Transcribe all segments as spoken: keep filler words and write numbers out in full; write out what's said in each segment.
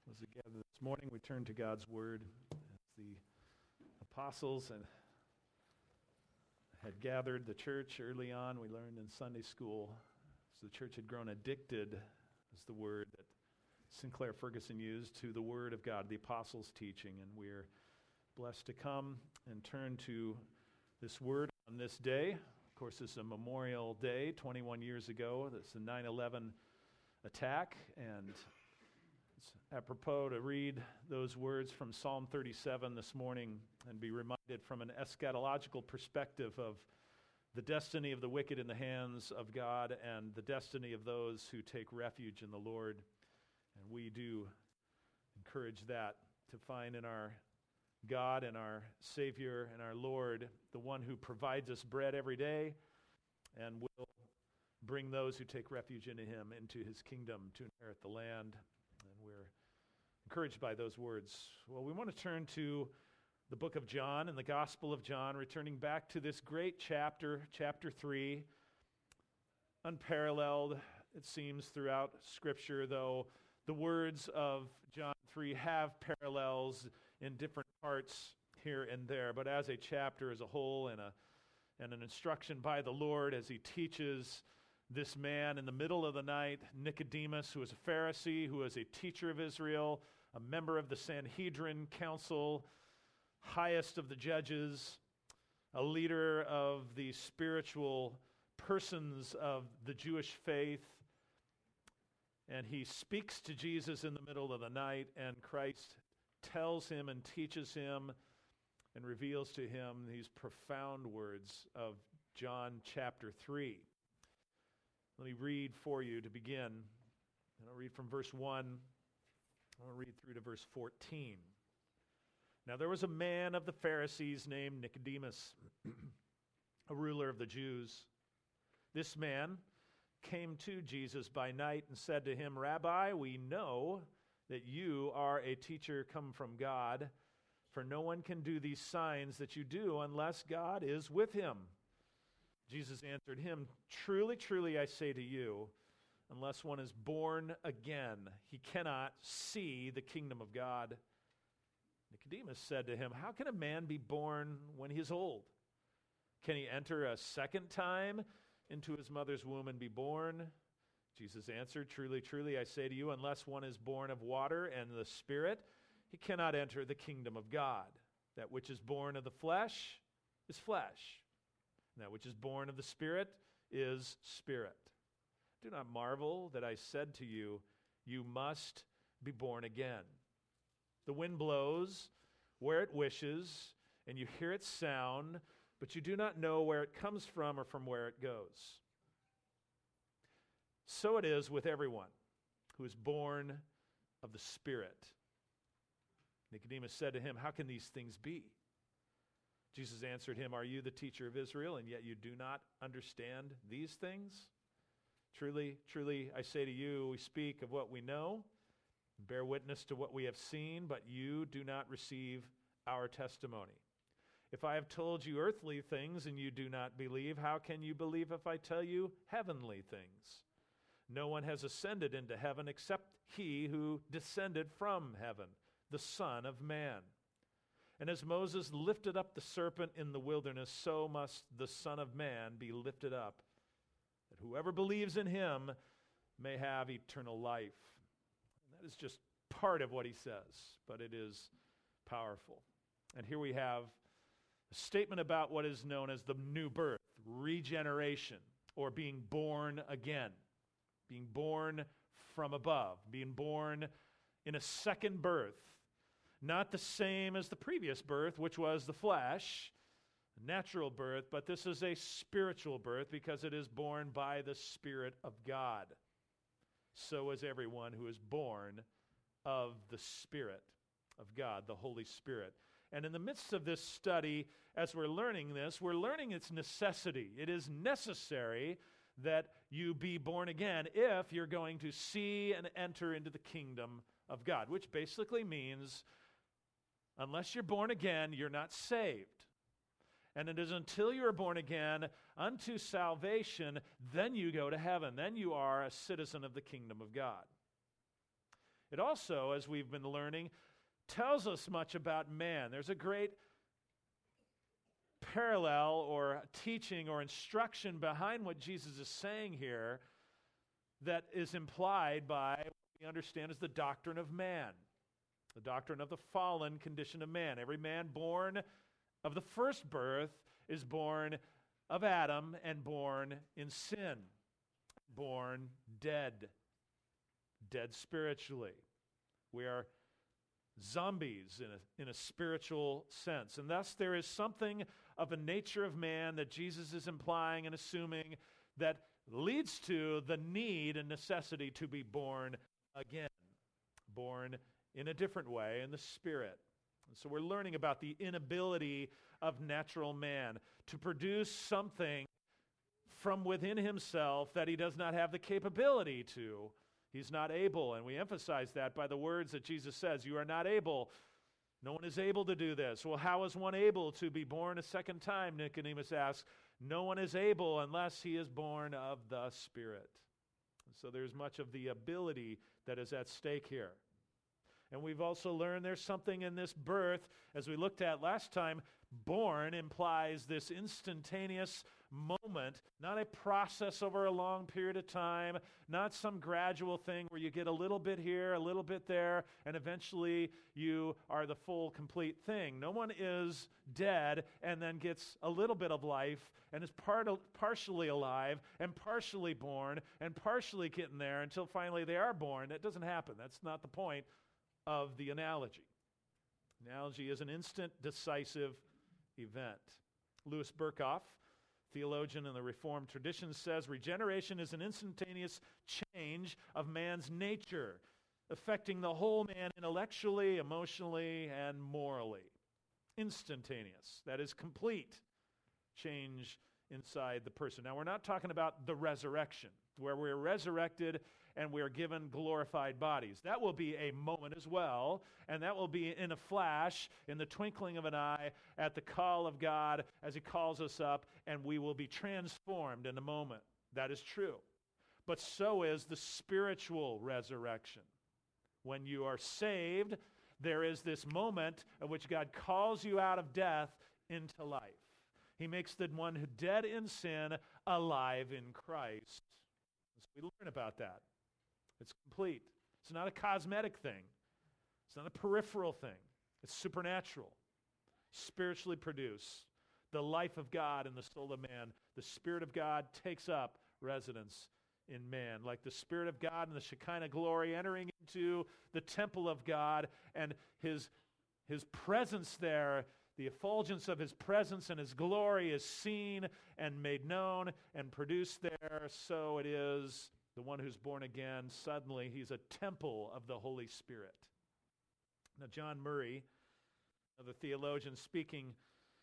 As we gather this morning, we turn to God's Word. As the apostles and had gathered the church early on, we learned in Sunday school, as the church had grown addicted, is the word that Sinclair Ferguson used, to the Word of God, the apostles' teaching. And we're blessed to come and turn to this Word on this day. Of course, this is a Memorial Day, twenty-one years ago. This is the nine eleven attack, and it's apropos to read those words from Psalm thirty-seven this morning and be reminded from an eschatological perspective of the destiny of the wicked in the hands of God and the destiny of those who take refuge in the Lord. And we do encourage that, to find in our God and our Savior and our Lord the one who provides us bread every day and will bring those who take refuge in Him into His kingdom to inherit the land. And we're encouraged by those words. Well, we want to turn to the book of John and the Gospel of John, returning back to this great chapter, chapter three, unparalleled, it seems, throughout Scripture, though the words of John three have parallels in different parts here and there. But as a chapter as a whole, and a and an instruction by the Lord as He teaches this man in the middle of the night, Nicodemus, who was a Pharisee, who was a teacher of Israel, a member of the Sanhedrin council, highest of the judges, a leader of the spiritual persons of the Jewish faith. And he speaks to Jesus in the middle of the night, and Christ tells him and teaches him and reveals to him these profound words of John chapter three. Let me read for you to begin. And I'll read from verse one. I'll read through to verse fourteen. Now there was a man of the Pharisees named Nicodemus, a ruler of the Jews. This man came to Jesus by night and said to him, "Rabbi, we know that you are a teacher come from God, for no one can do these signs that you do unless God is with him." Jesus answered him, "Truly, truly, I say to you, unless one is born again, he cannot see the kingdom of God." Nicodemus said to him, "How can a man be born when he is old? Can he enter a second time into his mother's womb and be born?" Jesus answered, "Truly, truly, I say to you, unless one is born of water and the Spirit, he cannot enter the kingdom of God. That which is born of the flesh is flesh. That which is born of the Spirit is spirit. Do not marvel that I said to you, you must be born again. The wind blows where it wishes, and you hear its sound, but you do not know where it comes from or from where it goes. So it is with everyone who is born of the Spirit." Nicodemus said to him, "How can these things be?" Jesus answered him, "Are you the teacher of Israel, and yet you do not understand these things? Truly, truly, I say to you, we speak of what we know, bear witness to what we have seen, but you do not receive our testimony. If I have told you earthly things and you do not believe, how can you believe if I tell you heavenly things? No one has ascended into heaven except he who descended from heaven, the Son of Man. And as Moses lifted up the serpent in the wilderness, so must the Son of Man be lifted up, that whoever believes in him may have eternal life." And that is just part of what he says, but it is powerful. And here we have a statement about what is known as the new birth, regeneration, or being born again, being born from above, being born in a second birth. Not the same as the previous birth, which was the flesh, natural birth, but this is a spiritual birth because it is born by the Spirit of God. So is everyone who is born of the Spirit of God, the Holy Spirit. And in the midst of this study, as we're learning this, we're learning its necessity. It is necessary that you be born again if you're going to see and enter into the kingdom of God, which basically means unless you're born again, you're not saved. And it is until you are born again unto salvation, then you go to heaven. Then you are a citizen of the kingdom of God. It also, as we've been learning, tells us much about man. There's a great parallel or teaching or instruction behind what Jesus is saying here that is implied by what we understand as the doctrine of man, the doctrine of the fallen condition of man. Every man born of the first birth is born of Adam and born in sin, born dead, dead spiritually. We are zombies in a, in a spiritual sense. And thus there is something of a nature of man that Jesus is implying and assuming that leads to the need and necessity to be born again, born in a different way in the Spirit. And so we're learning about the inability of natural man to produce something from within himself that he does not have the capability to. He's not able, and we emphasize that by the words that Jesus says, you are not able. No one is able to do this. Well, how is one able to be born a second time, Nicodemus asks. No one is able unless he is born of the Spirit. And so there's much of the ability that is at stake here. And we've also learned there's something in this birth, as we looked at last time. Born implies this instantaneous moment, not a process over a long period of time, not some gradual thing where you get a little bit here, a little bit there, and eventually you are the full, complete thing. No one is dead and then gets a little bit of life and is part of, partially alive and partially born and partially getting there until finally they are born. That doesn't happen. That's not the point of the analogy. Analogy is an instant, decisive event. Louis Berkhoff, theologian in the Reformed tradition, says regeneration is an instantaneous change of man's nature, affecting the whole man intellectually, emotionally, and morally. Instantaneous. That is complete change inside the person. Now, we're not talking about the resurrection, where we're resurrected and we're given glorified bodies. That will be a moment as well, and that will be in a flash, in the twinkling of an eye, at the call of God as He calls us up, and we will be transformed in a moment. That is true. But so is the spiritual resurrection. When you are saved, there is this moment at which God calls you out of death into life. He makes the one who dead in sin alive in Christ. So we learn about that. It's complete. It's not a cosmetic thing. It's not a peripheral thing. It's supernatural, spiritually produced. The life of God in the soul of man. The Spirit of God takes up residence in man. Like the Spirit of God and the Shekinah glory entering into the temple of God, and his, his presence there, the effulgence of His presence and His glory is seen and made known and produced there. So it is the one who's born again. Suddenly he's a temple of the Holy Spirit. Now, John Murray, another theologian, speaking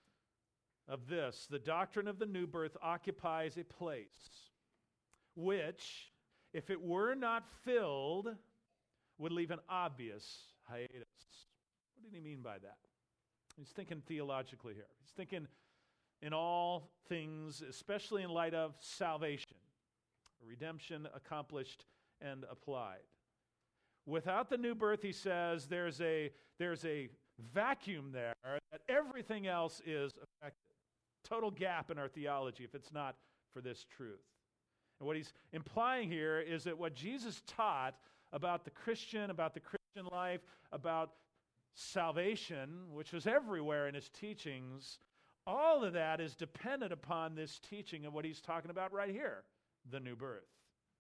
of this, the doctrine of the new birth occupies a place which, if it were not filled, would leave an obvious hiatus. What did he mean by that? He's thinking theologically here. He's thinking in all things, especially in light of salvation, redemption accomplished and applied. Without the new birth, he says, there's a, there's a vacuum there that everything else is affected. Total gap in our theology if it's not for this truth. And what he's implying here is that what Jesus taught about the Christian, about the Christian life, about salvation, which was everywhere in his teachings, all of that is dependent upon this teaching of what he's talking about right here, the new birth.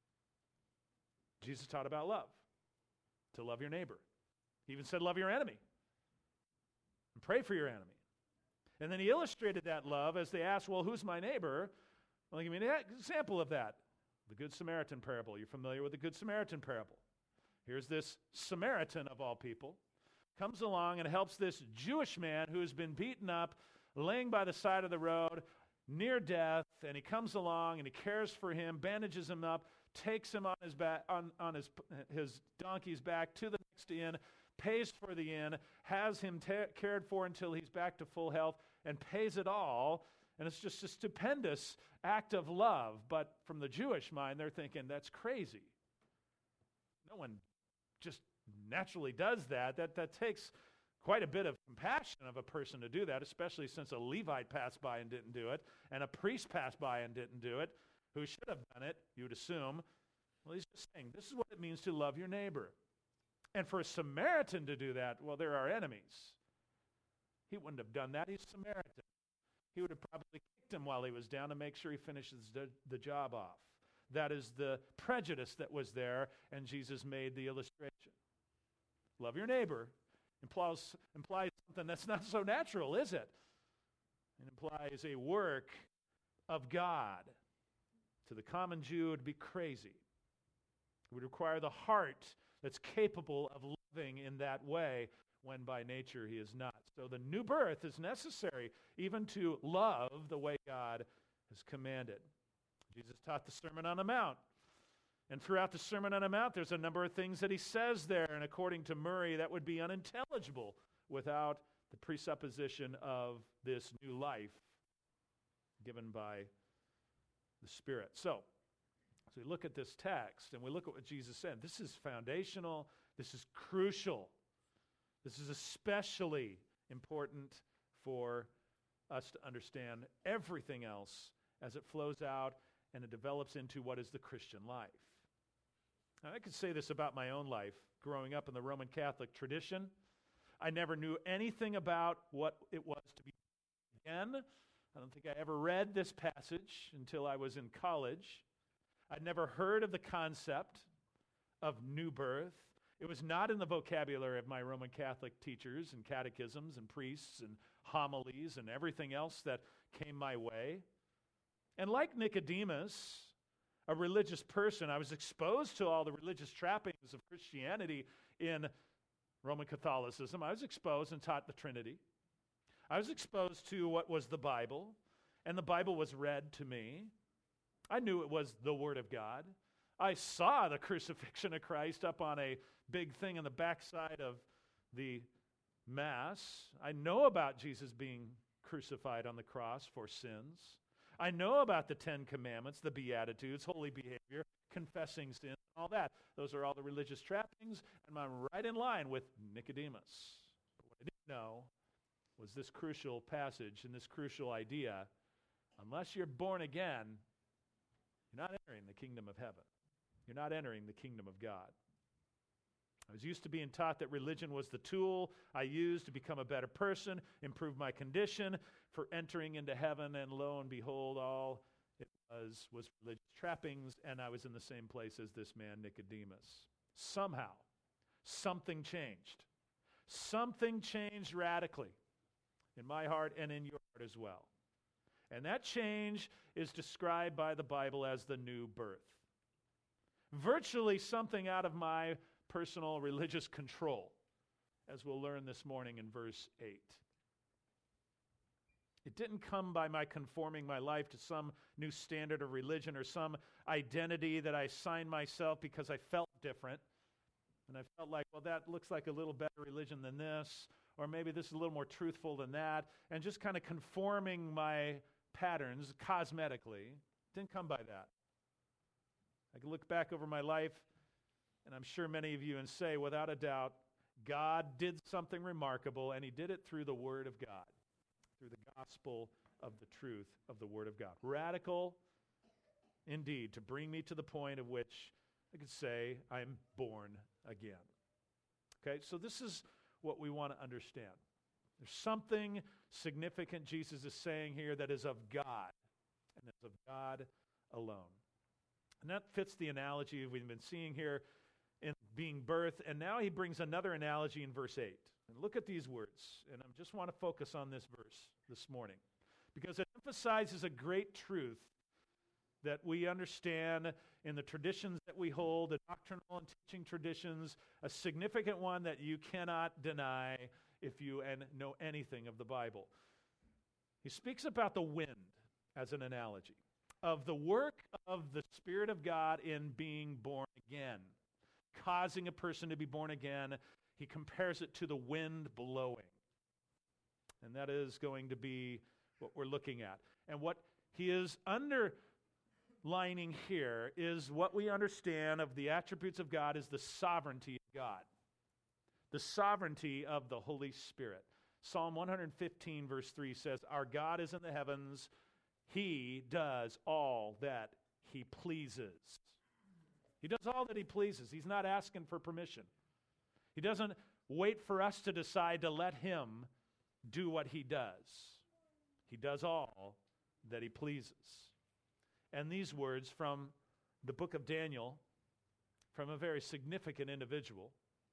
Jesus taught about love, to love your neighbor. He even said love your enemy and pray for your enemy. And then he illustrated that love as they asked, well, who's my neighbor? Well, I'll give you an example of that. The Good Samaritan parable. You're familiar with the Good Samaritan parable. Here's this Samaritan of all people, comes along and helps this Jewish man who has been beaten up, laying by the side of the road, near death, and he comes along and he cares for him, bandages him up, takes him on his back, on, on his, his donkey's back to the next inn, pays for the inn, has him ta- cared for until he's back to full health, and pays it all. And it's just a stupendous act of love. But from the Jewish mind, they're thinking, that's crazy. No one just naturally does that, that, that takes quite a bit of compassion of a person to do that, especially since a Levite passed by and didn't do it, and a priest passed by and didn't do it, who should have done it, you would assume. Well, he's just saying, this is what it means to love your neighbor. And for a Samaritan to do that, well, they're our enemies. He wouldn't have done that. He's Samaritan. He would have probably kicked him while he was down to make sure he finishes the, the job off. That is the prejudice that was there, and Jesus made the illustration. Love your neighbor implies, implies something that's not so natural, is it? It implies a work of God. To the common Jew, it would be crazy. It would require the heart that's capable of living in that way when by nature he is not. So the new birth is necessary even to love the way God has commanded. Jesus taught the Sermon on the Mount. And throughout the Sermon on the Mount, there's a number of things that he says there, and according to Murray, that would be unintelligible without the presupposition of this new life given by the Spirit. So, so we look at this text, and we look at what Jesus said. This is foundational. This is crucial. This is especially important for us to understand everything else as it flows out and it develops into what is the Christian life. Now, I could say this about my own life. Growing up in the Roman Catholic tradition, I never knew anything about what it was to be born again. I don't think I ever read this passage until I was in college. I'd never heard of the concept of new birth. It was not in the vocabulary of my Roman Catholic teachers and catechisms and priests and homilies and everything else that came my way. And like Nicodemus, a religious person, I was exposed to all the religious trappings of Christianity in Roman Catholicism. I was exposed and taught the Trinity. I was exposed to what was the Bible, and the Bible was read to me. I knew it was the Word of God. I saw the crucifixion of Christ up on a big thing on the backside of the Mass. I know about Jesus being crucified on the cross for sins. I know about the Ten Commandments, the Beatitudes, holy behavior, confessing sin, all that. Those are all the religious trappings, and I'm right in line with Nicodemus. But what I didn't know was this crucial passage and this crucial idea. Unless you're born again, you're not entering the kingdom of heaven. You're not entering the kingdom of God. I was used to being taught that religion was the tool I used to become a better person, improve my condition for entering into heaven, and lo and behold, all it was was religious trappings, and I was in the same place as this man, Nicodemus. Somehow, something changed. Something changed radically in my heart and in your heart as well. And that change is described by the Bible as the new birth. Virtually something out of my personal religious control, as we'll learn this morning in verse eight. It didn't come by my conforming my life to some new standard of religion or some identity that I assigned myself because I felt different. And I felt like, well, that looks like a little better religion than this, or maybe this is a little more truthful than that, and just kind of conforming my patterns cosmetically. Didn't come by that. I can look back over my life, and I'm sure many of you and say, without a doubt, God did something remarkable, and he did it through the Word of God, through the gospel of the truth of the Word of God. Radical, indeed, to bring me to the point of which I could say I'm born again. Okay, so this is what we want to understand. There's something significant Jesus is saying here that is of God, and it's of God alone. And that fits the analogy we've been seeing here in being birthed. And now he brings another analogy in verse eight. And look at these words. And I just want to focus on this verse this morning, because it emphasizes a great truth that we understand in the traditions that we hold, the doctrinal and teaching traditions, a significant one that you cannot deny if you and know anything of the Bible. He speaks about the wind as an analogy of the work of the Spirit of God in being born again, causing a person to be born again. He compares it to the wind blowing. And that is going to be what we're looking at. And what he is underlining here is what we understand of the attributes of God is the sovereignty of God. the sovereignty of the Holy Spirit. Psalm one fifteen verse three says, "Our God is in the heavens. He does all that he pleases." He does all that he pleases. He's not asking for permission. He doesn't wait for us to decide to let him do what he does. He does all that he pleases. And these words from the book of Daniel, from a very significant individual,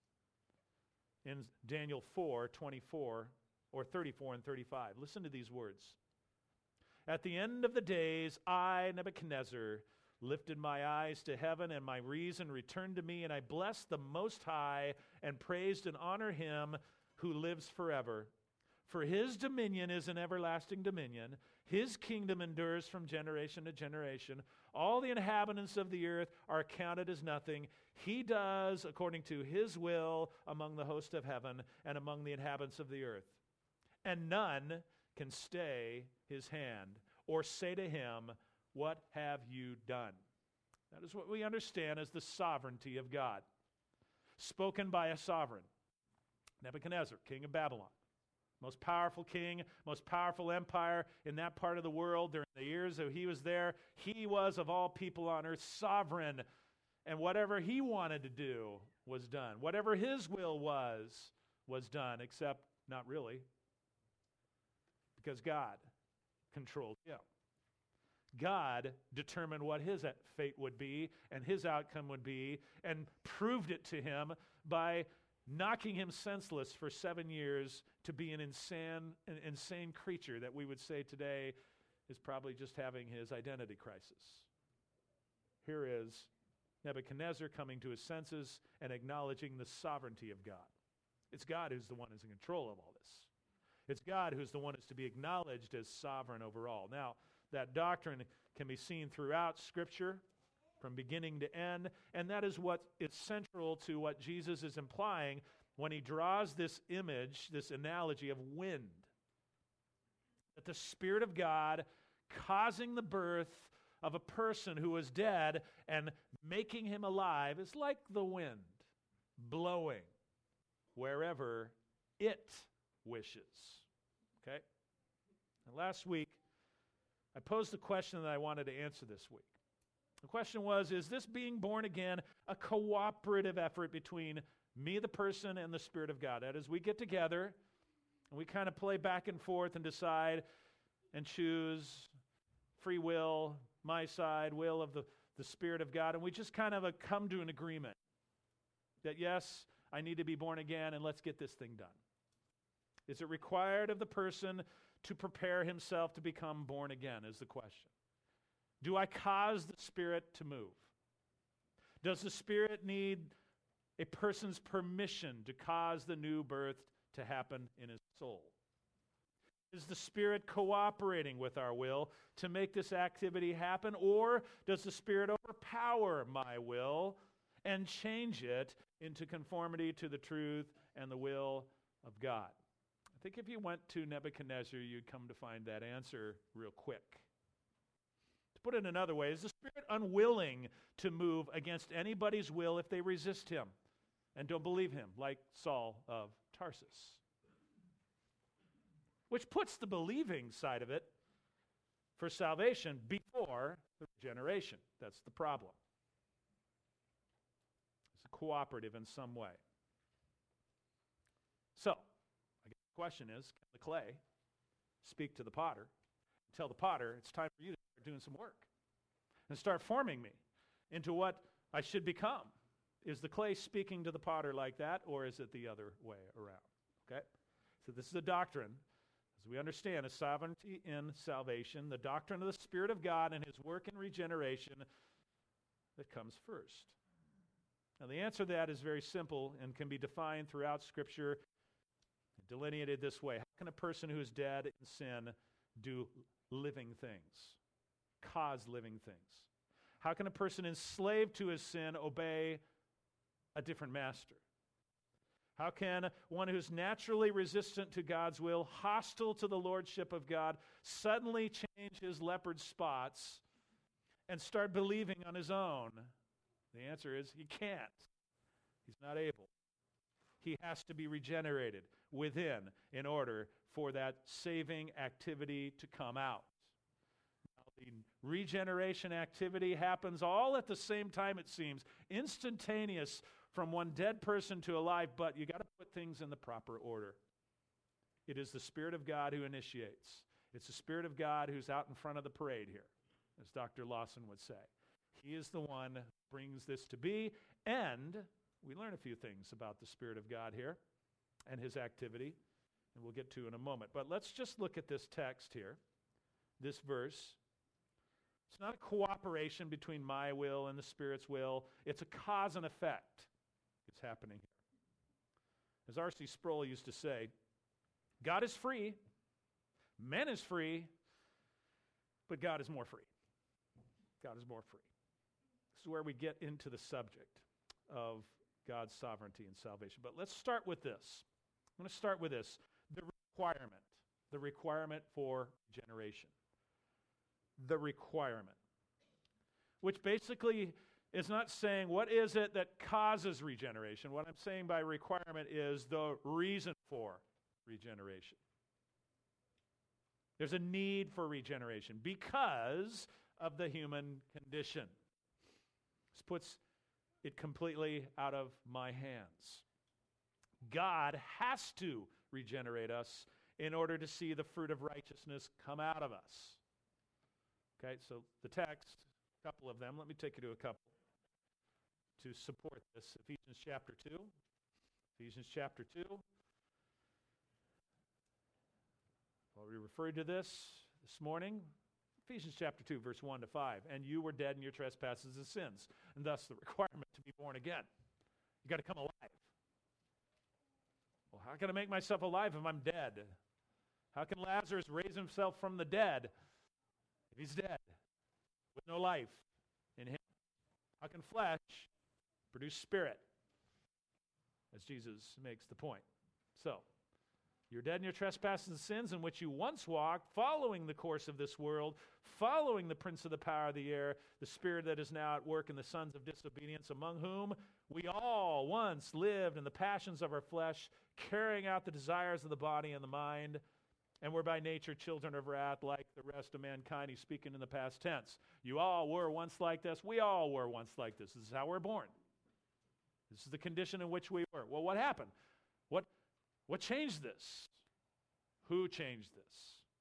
in Daniel four twenty-four or thirty-four and thirty-five. Listen to these words. "At the end of the days, I, Nebuchadnezzar, lifted my eyes to heaven, and my reason returned to me, and I blessed the Most High and praised and honored him who lives forever. For his dominion is an everlasting dominion. His kingdom endures from generation to generation. All the inhabitants of the earth are counted as nothing. He does according to his will among the host of heaven and among the inhabitants of the earth. And none can stay his hand or say to him, 'What have you done?'" That is what we understand as the sovereignty of God, spoken by a sovereign. Nebuchadnezzar, king of Babylon. Most powerful king, most powerful empire in that part of the world during the years that he was there. He was, of all people on earth, sovereign. And whatever he wanted to do was done. Whatever his will was, was done, except not really. Because God controlled him. God determined what his fate would be and his outcome would be, and proved it to him by knocking him senseless for seven years to be an insane, an insane creature that we would say today is probably just having his identity crisis. Here is Nebuchadnezzar coming to his senses and acknowledging the sovereignty of God. It's God who's the one who's in control of all this. It's God who's the one who's to be acknowledged as sovereign over all. Now, that doctrine can be seen throughout Scripture, from beginning to end, and that is what is central to what Jesus is implying when he draws this image, this analogy of wind. That the Spirit of God causing the birth of a person who was dead and making him alive is like the wind blowing wherever it wishes. Okay? And last week, I posed the question that I wanted to answer this week. The question was, is this being born again a cooperative effort between me, the person, and the Spirit of God? That is, we get together and we kind of play back and forth and decide and choose free will, my side, will of the, the Spirit of God, and we just kind of uh, come to an agreement that, yes, I need to be born again, and let's get this thing done. Is it required of the person to prepare himself to become born again, is the question. Do I cause the Spirit to move? Does the Spirit need a person's permission to cause the new birth to happen in his soul? Is the Spirit cooperating with our will to make this activity happen, or does the Spirit overpower my will and change it into conformity to the truth and the will of God? I think if you went to Nebuchadnezzar, you'd come to find that answer real quick. To put it another way, is the Spirit unwilling to move against anybody's will if they resist him and don't believe him, like Saul of Tarsus? Which puts the believing side of it for salvation before the regeneration. That's the problem. It's a cooperative in some way. So, I guess the question is, can the clay speak to the potter and tell the potter, it's time for you to start doing some work and start forming me into what I should become? Is the clay speaking to the potter like that, or is it the other way around? Okay? So this is a doctrine, as we understand, a sovereignty in salvation, the doctrine of the Spirit of God and his work in regeneration that comes first. Now the answer to that is very simple and can be defined throughout Scripture, delineated this way. How can a person who is dead in sin do living things, cause living things? How can a person enslaved to his sin obey a different master? How can one who's naturally resistant to God's will, hostile to the lordship of God, suddenly change his leopard spots and start believing on his own? The answer is he can't. He's not able. He has to be regenerated within in order for that saving activity to come out. Now, the regeneration activity happens all at the same time, it seems, instantaneous from one dead person to alive, but you got to put things in the proper order. It is the Spirit of God who initiates. It's the Spirit of God who's out in front of the parade here, as Doctor Lawson would say. He is the one who brings this to be, and we learn a few things about the Spirit of God here and his activity, and we'll get to in a moment. But let's just look at this text here, this verse. It's not a cooperation between my will and the Spirit's will. It's a cause and effect. It's happening here. As R C Sproul used to say, God is free, man is free, but God is more free. God is more free. This is where we get into the subject of God's sovereignty and salvation. But let's start with this. I'm going to start with this. The requirement. The requirement for generation. The requirement. Which basically is not saying what is it that causes regeneration. What I'm saying by requirement is the reason for regeneration. There's a need for regeneration because of the human condition. This puts it completely out of my hands. God has to regenerate us in order to see the fruit of righteousness come out of us. Okay, so the text, a couple of them, let me take you to a couple to support this. Ephesians chapter two. Ephesians chapter two. Well, we referred to this this morning. Ephesians chapter two, verse one to five. And you were dead in your trespasses and sins, and thus the requirement to be born again. You got to come alive. Well, how can I make myself alive if I'm dead? How can Lazarus raise himself from the dead if he's dead with no life in him? How can flesh produce spirit? As Jesus makes the point. So, you're dead in your trespasses and sins in which you once walked, following the course of this world, following the prince of the power of the air, the spirit that is now at work in the sons of disobedience, among whom we all once lived in the passions of our flesh, carrying out the desires of the body and the mind, and were by nature children of wrath like the rest of mankind. He's speaking in the past tense. You all were once like this. We all were once like this. This is how we're born. This is the condition in which we were. Well, what happened? What What changed this? Who changed this?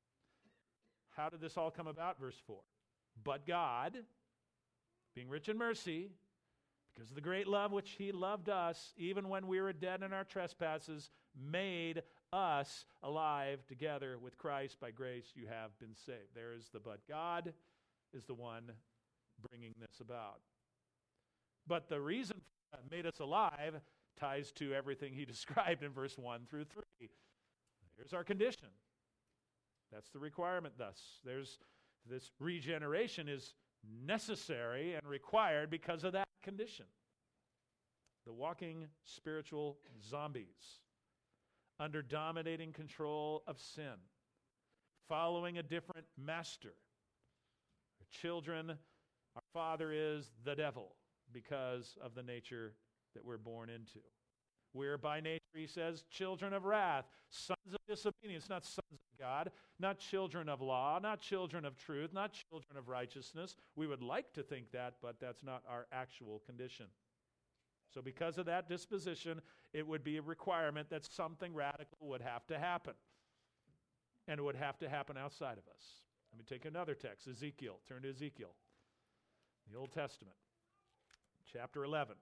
How did this all come about? Verse four. But God, being rich in mercy, because of the great love which he loved us, even when we were dead in our trespasses, made us alive together with Christ. By grace you have been saved. There is the but. God is the one bringing this about. But the reason for that made us alive ties to everything he described in verse one through three. Here's our condition. That's the requirement thus. There's this regeneration is necessary and required because of that condition. The walking spiritual zombies under dominating control of sin, following a different master. Our children, our father is the devil because of the nature that we're born into. We're by nature, he says, children of wrath, sons of disobedience, not sons of God, not children of law, not children of truth, not children of righteousness. We would like to think that, but that's not our actual condition. So because of that disposition, it would be a requirement that something radical would have to happen. And it would have to happen outside of us. Let me take another text, Ezekiel. Turn to Ezekiel, the Old Testament, chapter eleven.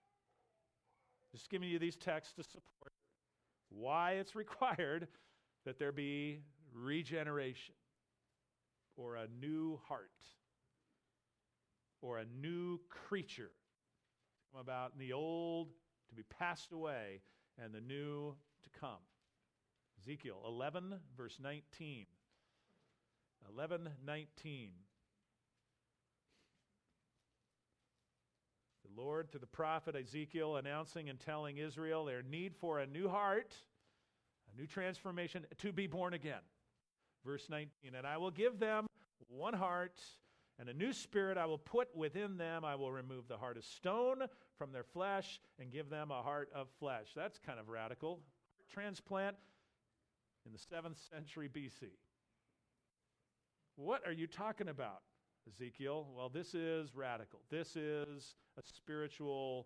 Just giving you these texts to support why it's required that there be regeneration or a new heart or a new creature to come about, and the old to be passed away and the new to come. Ezekiel eleven, verse nineteen. eleven nineteen. The Lord, through the prophet Ezekiel, announcing and telling Israel their need for a new heart, a new transformation, to be born again. Verse nineteen, and I will give them one heart, and a new spirit I will put within them. I will remove the heart of stone from their flesh and give them a heart of flesh. That's kind of radical. Transplant in the seventh century B C. What are you talking about, Ezekiel? Well, this is radical. This is a spiritual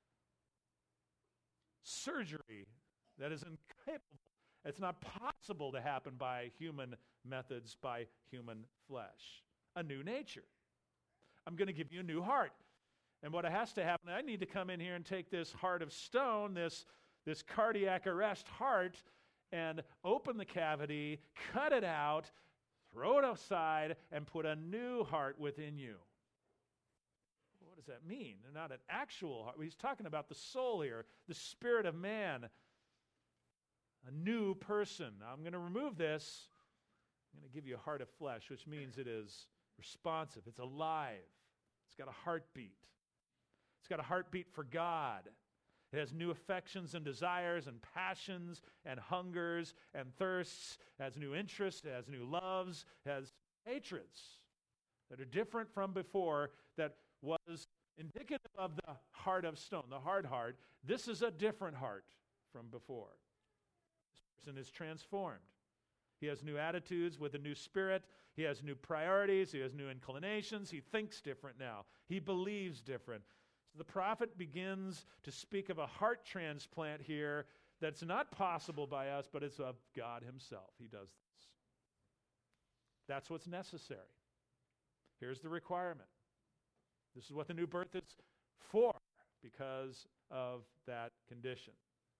surgery that is incapable. It's not possible to happen by human methods, by human flesh. A new nature. I'm going to give you a new heart. And what has to happen, I need to come in here and take this heart of stone, this, this cardiac arrest heart, and open the cavity, cut it out, throw it aside, and put a new heart within you. What does that mean? Not an actual heart. He's talking about the soul here, the spirit of man, a new person. Now, I'm going to remove this. I'm going to give you a heart of flesh, which means it is responsive. It's alive. It's got a heartbeat. It's got a heartbeat for God. It has new affections and desires and passions and hungers and thirsts. It has new interests. It has new loves. It has hatreds that are different from before, that was indicative of the heart of stone, the hard heart. This is a different heart from before. This person is transformed. He has new attitudes with a new spirit. He has new priorities. He has new inclinations. He thinks different now. He believes different. So the prophet begins to speak of a heart transplant here that's not possible by us, but it's of God himself. He does this. That's what's necessary. Here's the requirement. This is what the new birth is for, because of that condition.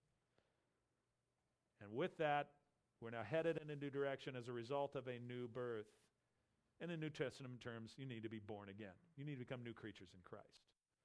And with that, we're now headed in a new direction as a result of a new birth. And in New Testament terms, you need to be born again. You need to become new creatures in Christ.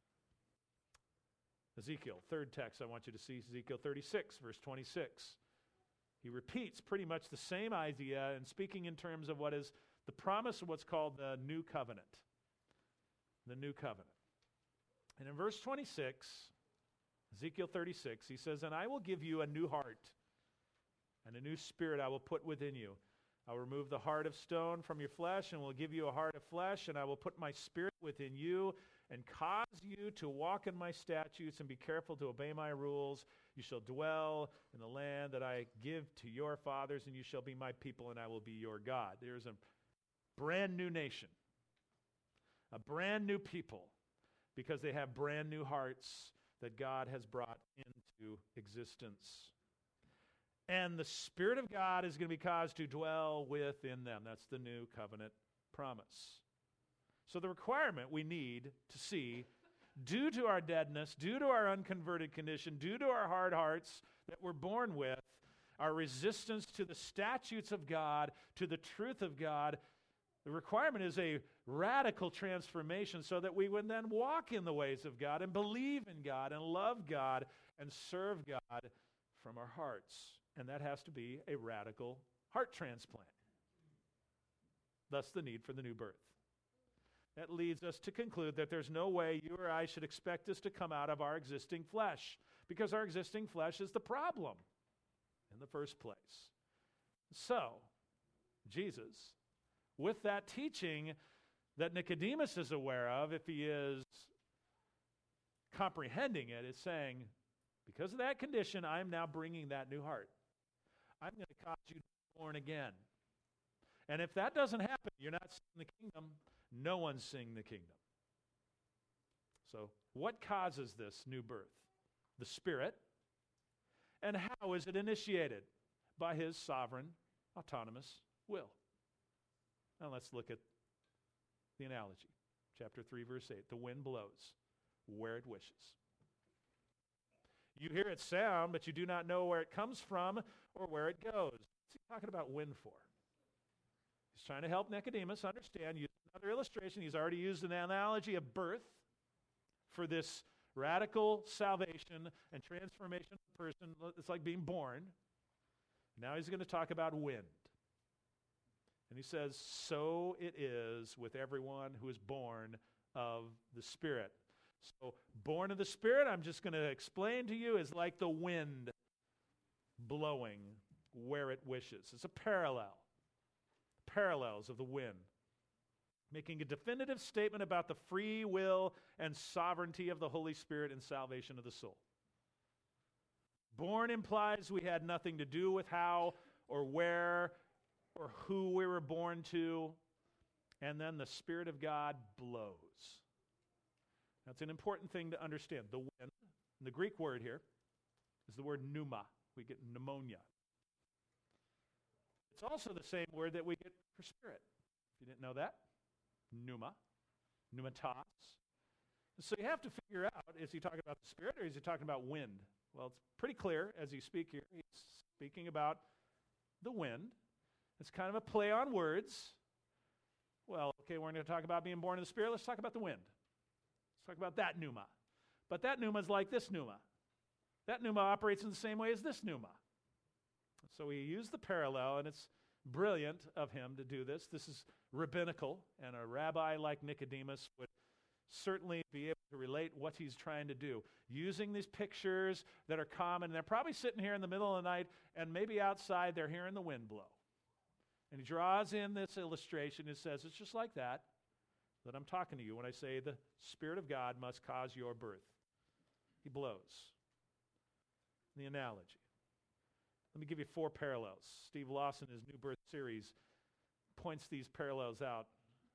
Ezekiel, third text I want you to see, Ezekiel thirty-six, verse twenty-six. He repeats pretty much the same idea and speaking in terms of what is the promise of what's called the new covenant. The new covenant. And in verse twenty-six, Ezekiel thirty-six, he says, "And I will give you a new heart, and a new spirit I will put within you. I will remove the heart of stone from your flesh, and will give you a heart of flesh, and I will put my spirit within you, and cause you to walk in my statutes and be careful to obey my rules. You shall dwell in the land that I give to your fathers, and you shall be my people, and I will be your God." There's a brand new nation, a brand new people, because they have brand new hearts that God has brought into existence. And the Spirit of God is going to be caused to dwell within them. That's the new covenant promise. So the requirement we need to see, due to our deadness, due to our unconverted condition, due to our hard hearts that we're born with, our resistance to the statutes of God, to the truth of God, the requirement is a radical transformation so that we would then walk in the ways of God and believe in God and love God and serve God from our hearts. And that has to be a radical heart transplant. Thus the need for the new birth. That leads us to conclude that there's no way you or I should expect this to come out of our existing flesh, because our existing flesh is the problem in the first place. So, Jesus, with that teaching that Nicodemus is aware of, if he is comprehending it, is saying, because of that condition, I'm now bringing that new heart. I'm going to cause you to be born again. And if that doesn't happen, you're not seeing the kingdom. No one's seeing the kingdom. So, what causes this new birth? The Spirit. And how is it initiated? By his sovereign, autonomous will. Now let's look at the analogy. Chapter three, verse eight. The wind blows where it wishes. You hear its sound, but you do not know where it comes from or where it goes. What's he talking about wind for? He's trying to help Nicodemus understand. Use another illustration. He's already used an analogy of birth for this radical salvation and transformation of a person. It's like being born. Now he's going to talk about wind. And he says, so it is with everyone who is born of the Spirit. So born of the Spirit, I'm just going to explain to you, is like the wind blowing where it wishes. It's a parallel. Parallels of the wind. making a definitive statement about the free will and sovereignty of the Holy Spirit in salvation of the soul. Born implies we had nothing to do with how or where or who we were born to. And then the Spirit of God blows. That's an important thing to understand. The wind, the Greek word here, is the word pneuma. We get pneumonia. It's also the same word that we get for spirit. If you didn't know that, pneuma, pneumatos. So you have to figure out, is he talking about the Spirit or is he talking about wind? Well, it's pretty clear as he speaks here. He's speaking about the wind. It's kind of a play on words. Well, okay, we're going to talk about being born of the Spirit. Let's talk about the wind. Let's talk about that pneuma. But that pneuma is like this pneuma. That pneuma operates in the same way as this pneuma. So we use the parallel, and it's brilliant of him to do this. This is rabbinical, and a rabbi like Nicodemus would certainly be able to relate what he's trying to do. Using these pictures that are common, and they're probably sitting here in the middle of the night, and maybe outside they're hearing the wind blow. And he draws in this illustration and says, it's just like that, that I'm talking to you when I say the Spirit of God must cause your birth. He blows. The analogy. Let me give you four parallels. Steve Lawson, in his New Birth series, points these parallels out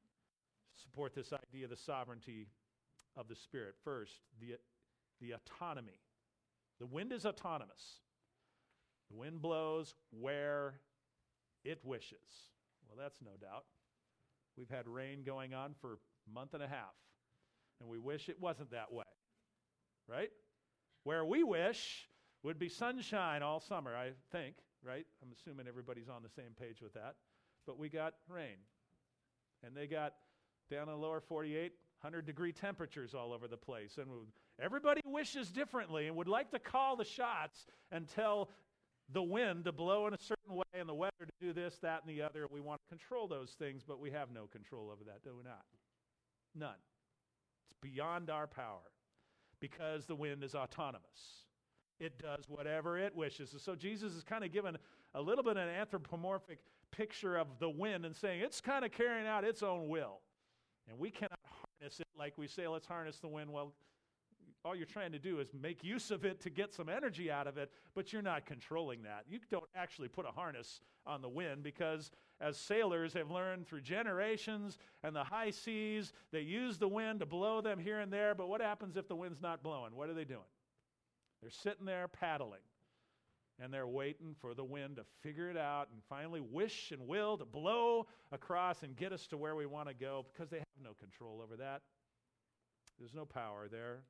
to support this idea of the sovereignty of the Spirit. First, the, the autonomy. The wind is autonomous. The wind blows where it wishes. Well, that's no doubt. We've had rain going on for a month and a half, and we wish it wasn't that way, right? Where we wish would be sunshine all summer, I think, right? I'm assuming everybody's on the same page with that. But we got rain. And they got down in the lower forty-eight, one hundred degree temperatures all over the place. And everybody wishes differently and would like to call the shots and tell the wind to blow in a certain way and the weather to do this, that, and the other. We want to control those things, but we have no control over that, do we not? None. It's beyond our power because the wind is autonomous. It does whatever it wishes. So Jesus is kind of given a little bit of an anthropomorphic picture of the wind and saying it's kind of carrying out its own will. And we cannot harness it like we say, let's harness the wind. Well, all you're trying to do is make use of it to get some energy out of it, but you're not controlling that. You don't actually put a harness on the wind because as sailors have learned through generations and the high seas, they use the wind to blow them here and there, but what happens if the wind's not blowing? What are they doing? They're sitting there paddling, and they're waiting for the wind to figure it out and finally wish and will to blow across and get us to where we want to go because they have no control over that. There's no power there.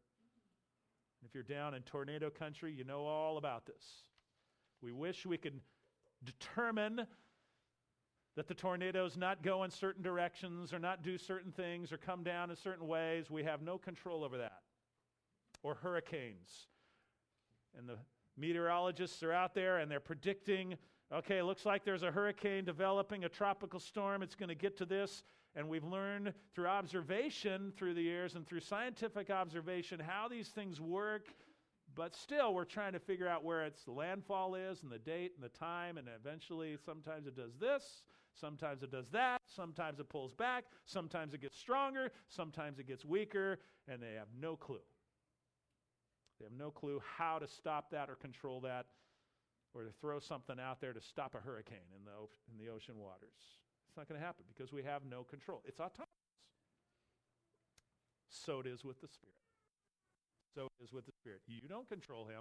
If you're down in tornado country, you know all about this. We wish we could determine that the tornadoes not go in certain directions or not do certain things or come down in certain ways. We have no control over that. Or hurricanes. And the meteorologists are out there and they're predicting, okay, it looks like there's a hurricane developing, a tropical storm. It's going to get to this. And we've learned through observation through the years and through scientific observation how these things work. But still, we're trying to figure out where its landfall is and the date and the time. And eventually, sometimes it does this. Sometimes it does that. Sometimes it pulls back. Sometimes it gets stronger. Sometimes it gets weaker. And they have no clue. They have no clue how to stop that or control that or to throw something out there to stop a hurricane in the, in the ocean waters. It's not going to happen because we have no control. It's autonomous. So it is with the Spirit. So it is with the Spirit. You don't control him.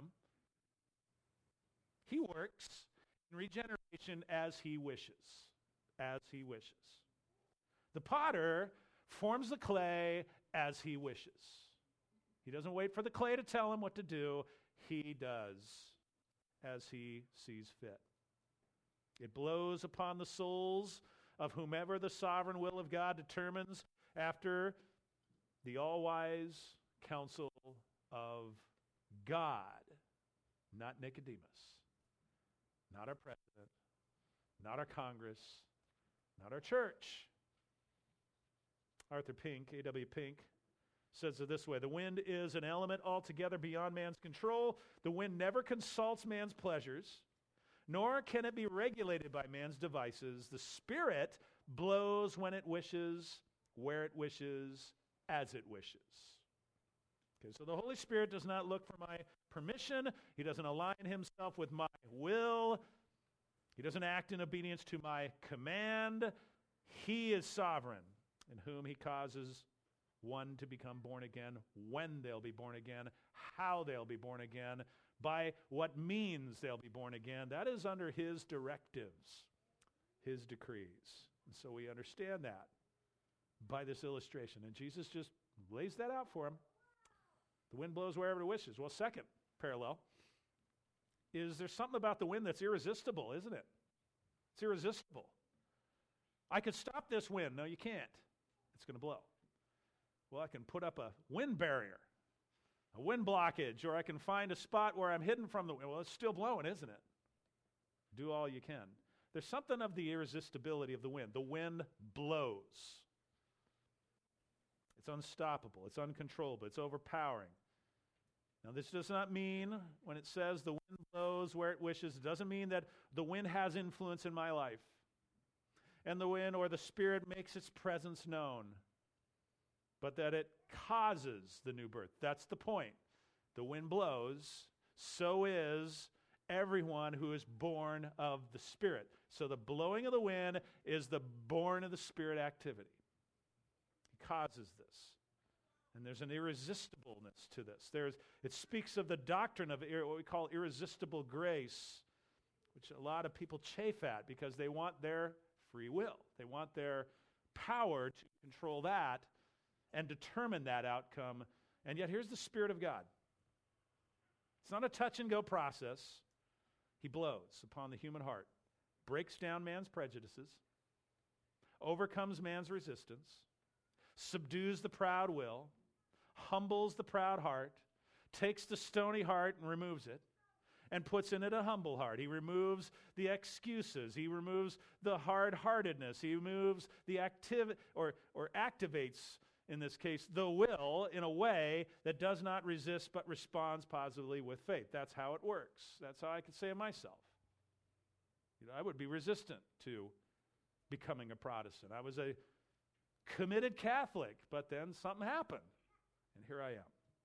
He works in regeneration as he wishes. As he wishes. The potter forms the clay as he wishes. He doesn't wait for the clay to tell him what to do. He does as he sees fit. It blows upon the souls of whomever the sovereign will of God determines after the all-wise counsel of God, not Nicodemus, not our president, not our Congress, not our church. Arthur Pink, A W Pink, says it this way: the wind is an element altogether beyond man's control. The wind never consults man's pleasures, nor can it be regulated by man's devices. The Spirit blows when it wishes, where it wishes, as it wishes. Okay, so the Holy Spirit does not look for my permission. He doesn't align himself with my will. He doesn't act in obedience to my command. He is sovereign, in whom he causes one to become born again, when they'll be born again, how they'll be born again, by what means they'll be born again. That is under his directives, his decrees. And so we understand that by this illustration. And Jesus just lays that out for him. The wind blows wherever it wishes. Well, second parallel is there's something about the wind that's irresistible, isn't it? It's irresistible. I could stop this wind. No, you can't. It's going to blow. Well, I can put up a wind barrier, a wind blockage, or I can find a spot where I'm hidden from the wind. Well, it's still blowing, isn't it? Do all you can. There's something of the irresistibility of the wind. The wind blows. It's unstoppable. It's uncontrollable. It's overpowering. Now, this does not mean, when it says the wind blows where it wishes, it doesn't mean that the wind has influence in my life. And the wind or the Spirit makes its presence known. But that it causes the new birth. That's the point. The wind blows, so is everyone who is born of the Spirit. So the blowing of the wind is the born of the Spirit activity. It causes this. And there's an irresistibleness to this. There's, it speaks of the doctrine of ir- what we call irresistible grace, which a lot of people chafe at because they want their free will. They want their power to control that and determine that outcome. And yet here's the Spirit of God. It's not a touch-and-go process. He blows upon the human heart, breaks down man's prejudices, overcomes man's resistance, subdues the proud will, humbles the proud heart, takes the stony heart and removes it, and puts in it a humble heart. He removes the excuses. He removes the hard-heartedness. He removes the activ- or, or activates, in this case, the will in a way that does not resist but responds positively with faith. That's how it works. That's how I could say of myself. You know, I would be resistant to becoming a Protestant. I was a committed Catholic, but then something happened, and here I am.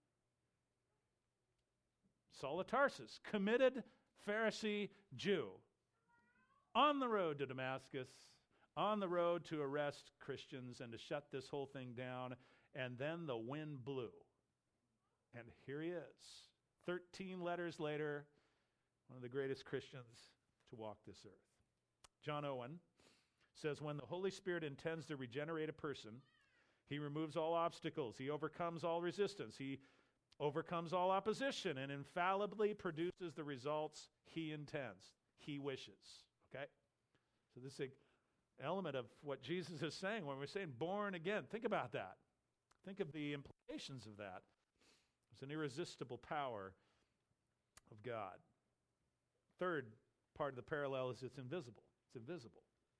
Saul of Tarsus, committed Pharisee Jew, on the road to Damascus, on the road to arrest Christians and to shut this whole thing down, and then the wind blew. And here he is, thirteen letters later, one of the greatest Christians to walk this earth. John Owen says, when the Holy Spirit intends to regenerate a person, he removes all obstacles, he overcomes all resistance, he overcomes all opposition, and infallibly produces the results he intends, he wishes. Okay? So this is an element of what Jesus is saying when we're saying born again. Think about that. Think of the implications of that. It's an irresistible power of God. Third part of the parallel is it's invisible. It's invisible.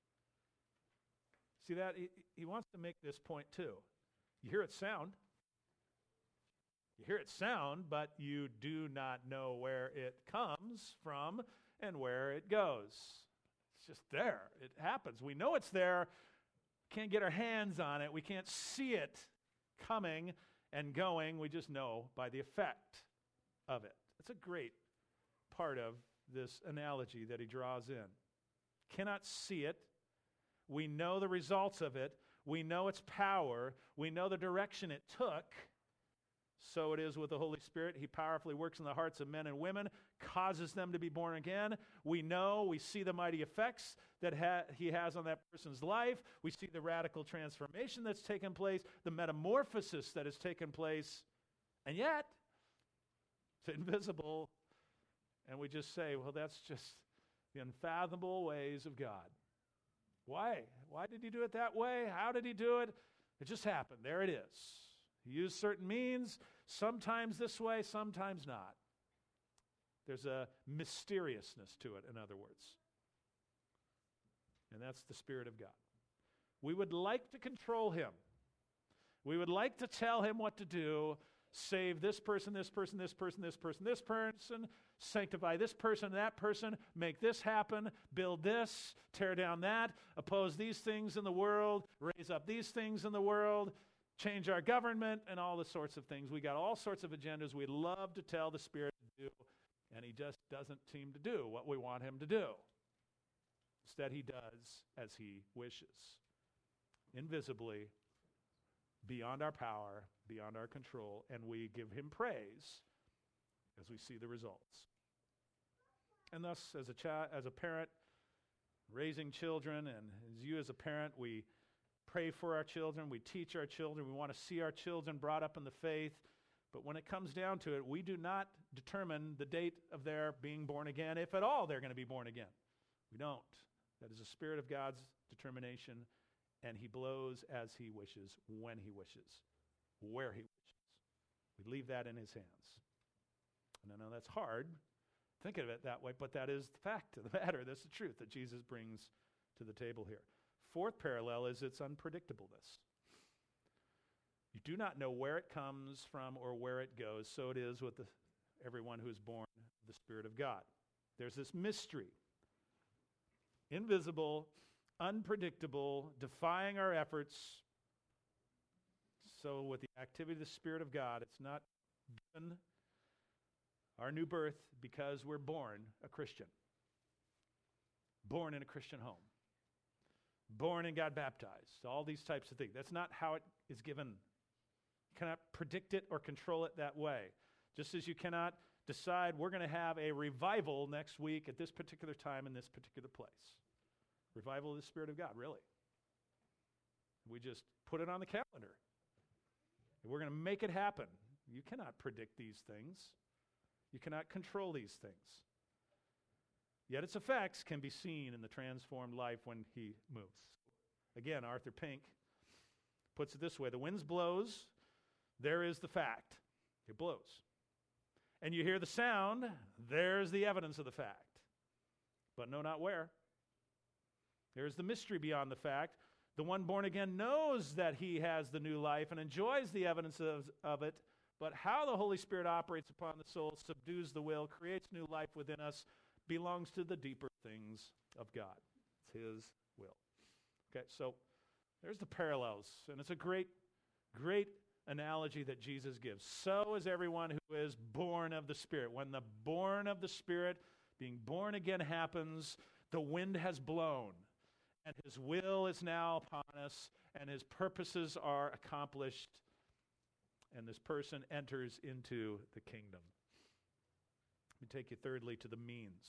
See that? He, he wants to make this point too. You hear it sound. You hear it sound, but you do not know where it comes from and where it goes. It's just there. It happens. We know it's there. Can't get our hands on it. We can't see it coming and going. We just know by the effect of it. It's a great part of this analogy that he draws in. Cannot see it. We know the results of it. We know its power. We know the direction it took. So it is with the Holy Spirit. He powerfully works in the hearts of men and women, causes them to be born again. We know, we see the mighty effects that ha- he has on that person's life. We see the radical transformation that's taken place, the metamorphosis that has taken place. And yet, it's invisible. And we just say, well, that's just the unfathomable ways of God. Why? Why did he do it that way? How did he do it? It just happened. There it is. He used certain means, sometimes this way, sometimes not. There's a mysteriousness to it, in other words. And that's the Spirit of God. We would like to control him. We would like to tell him what to do. save this person, this person, this person, this person, this person, sanctify this person, that person, make this happen, build this, tear down that, oppose these things in the world, raise up these things in the world, change our government, and all the sorts of things. We got all sorts of agendas we love to tell the Spirit to do, and he just doesn't seem to do what we want him to do. Instead, he does as he wishes, invisibly, beyond our power, beyond our control, and we give him praise as we see the results. And thus, as a child, as a parent, raising children, and as you as a parent, we pray for our children, we teach our children, we want to see our children brought up in the faith, but when it comes down to it, we do not determine the date of their being born again, if at all they're going to be born again. We don't. That is a Spirit of God's determination, and he blows as he wishes, when he wishes, where he wishes. We leave that in his hands. And I know that's hard, think of it that way, but that is the fact of the matter. That's the truth that Jesus brings to the table here. Fourth parallel is its unpredictableness. You do not know where it comes from or where it goes, so it is with the, everyone who is born of the Spirit of God. There's this mystery, invisible, unpredictable, defying our efforts. So with the activity of the Spirit of God, it's not given our new birth because we're born a Christian, born in a Christian home, born and got baptized, all these types of things. That's not how it is given. You cannot predict it or control it that way. Just as you cannot decide we're going to have a revival next week at this particular time in this particular place. Revival of the Spirit of God, really. We just put it on the calendar. We're going to make it happen. You cannot predict these things. You cannot control these things. Yet its effects can be seen in the transformed life when he moves. Again, Arthur Pink puts it this way: the wind blows, there is the fact. It blows. And you hear the sound, there's the evidence of the fact. But know not where. There's the mystery beyond the fact. The one born again knows that he has the new life and enjoys the evidence of, of it, but how the Holy Spirit operates upon the soul, subdues the will, creates new life within us, belongs to the deeper things of God. It's his will. Okay, so there's the parallels, and it's a great, great analogy that Jesus gives. So is everyone who is born of the Spirit. When the born of the Spirit, being born again happens, the wind has blown, and his will is now upon us, and his purposes are accomplished, and this person enters into the kingdom. Let me take you thirdly to the means.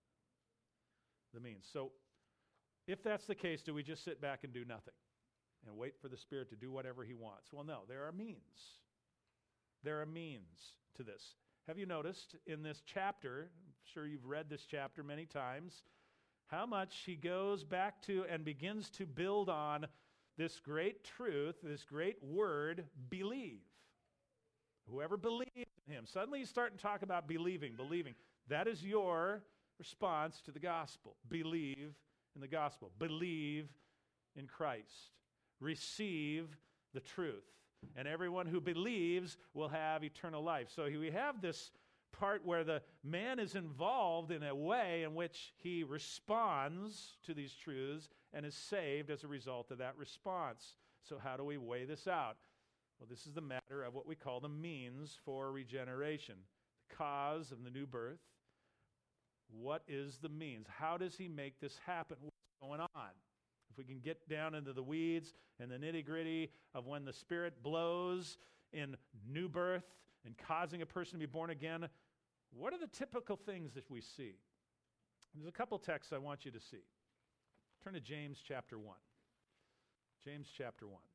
The means. So, if that's the case, do we just sit back and do nothing and wait for the Spirit to do whatever he wants? Well, no, there are means. There are means to this. Have you noticed in this chapter, I'm sure you've read this chapter many times, how much he goes back to and begins to build on this great truth, this great word, believe. Whoever believes in him. Suddenly he's starting to talk about believing, believing. That is your response to the gospel. Believe in the gospel. Believe in Christ. Receive the truth. And everyone who believes will have eternal life. So we have this part where the man is involved in a way in which he responds to these truths and is saved as a result of that response. So how do we weigh this out? Well, this is the matter of what we call the means for regeneration, the cause of the new birth. What is the means? How does he make this happen? What's going on? If we can get down into the weeds and the nitty-gritty of when the Spirit blows in new birth and causing a person to be born again, what are the typical things that we see? There's a couple texts I want you to see. Turn to James chapter one. James chapter one.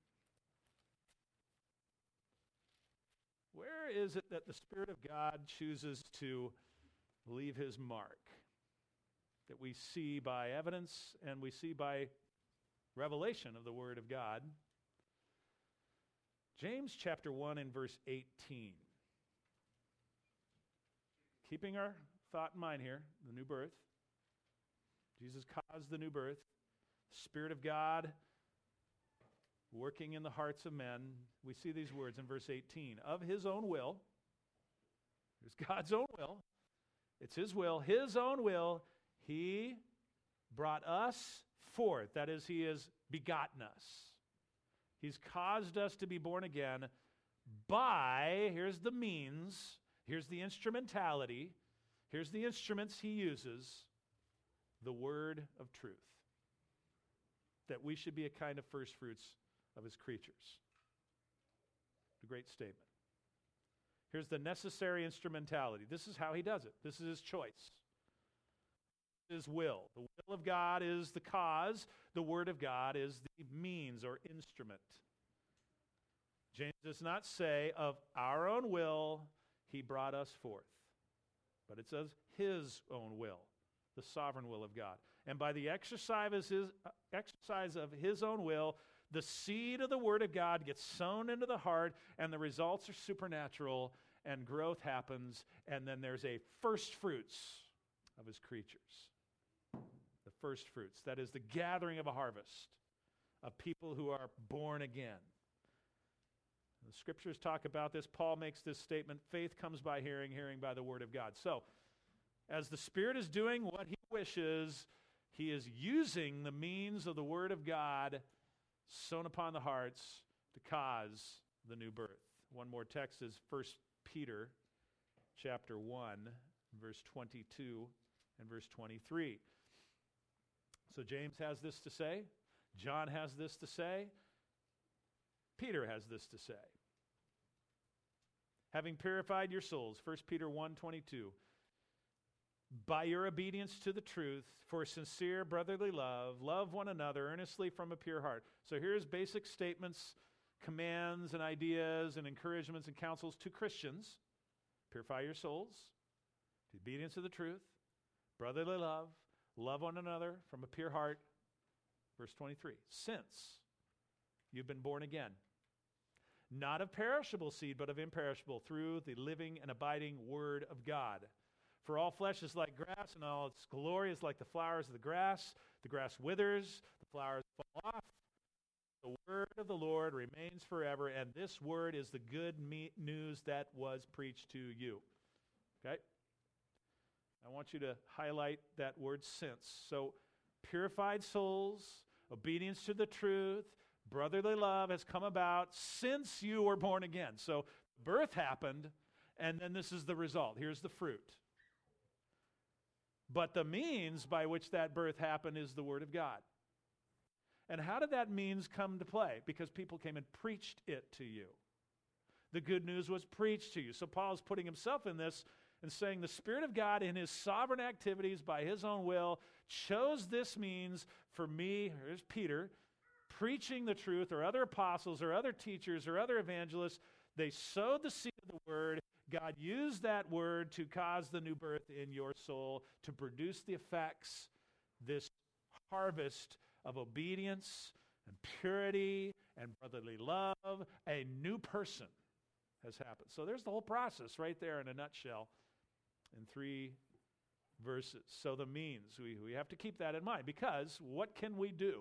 Where is it that the Spirit of God chooses to leave his mark? That we see by evidence and we see by revelation of the Word of God. James chapter one and verse eighteen. Keeping our thought in mind here, the new birth. Jesus caused the new birth. The Spirit of God working in the hearts of men. We see these words in verse eighteen. Of his own will, there's God's own will. It's his will, his own will, he brought us forth. That is, he has begotten us. He's caused us to be born again by, here's the means, here's the instrumentality, here's the instruments he uses, the word of truth. That we should be a kind of first fruits of his creatures. A great statement. Here's the necessary instrumentality. This is how he does it. This is his choice. His will. The will of God is the cause. The word of God is the means or instrument. James does not say of our own will he brought us forth, but it says his own will, the sovereign will of God. And by the exercise of his, uh, exercise of his own will, the seed of the word of God gets sown into the heart, and the results are supernatural, and growth happens, and then there's a first fruits of his creatures. The first fruits. That is the gathering of a harvest of people who are born again. The scriptures talk about this. Paul makes this statement, faith comes by hearing, hearing by the word of God. So, as the Spirit is doing what he wishes, he is using the means of the word of God sown upon the hearts to cause the new birth. One more text is First Peter chapter one, verse twenty-two and verse twenty-three. So James has this to say, John has this to say, Peter has this to say. Having purified your souls, First Peter one twenty-two, by your obedience to the truth, for sincere brotherly love, love one another earnestly from a pure heart. So here's basic statements, commands and ideas and encouragements and counsels to Christians. Purify your souls, to obedience to the truth, brotherly love, love one another from a pure heart. Verse twenty-three, since you've been born again, not of perishable seed, but of imperishable, through the living and abiding word of God. For all flesh is like grass, and all its glory is like the flowers of the grass. The grass withers, the flowers fall off. The word of the Lord remains forever, and this word is the good me- news that was preached to you. Okay? I want you to highlight that word since. So, purified souls, obedience to the truth, brotherly love has come about since you were born again. So, birth happened, and then this is the result. Here's the fruit. But the means by which that birth happened is the word of God. And how did that means come to play? Because people came and preached it to you. The good news was preached to you. So Paul is putting himself in this and saying the Spirit of God in his sovereign activities by his own will chose this means for me, here's Peter, preaching the truth, or other apostles or other teachers or other evangelists. They sowed the seed of the word. God used that word to cause the new birth in your soul, to produce the effects, this harvest of obedience and purity and brotherly love. A new person has happened. So there's the whole process right there in a nutshell in three verses. So the means, we, we have to keep that in mind, because what can we do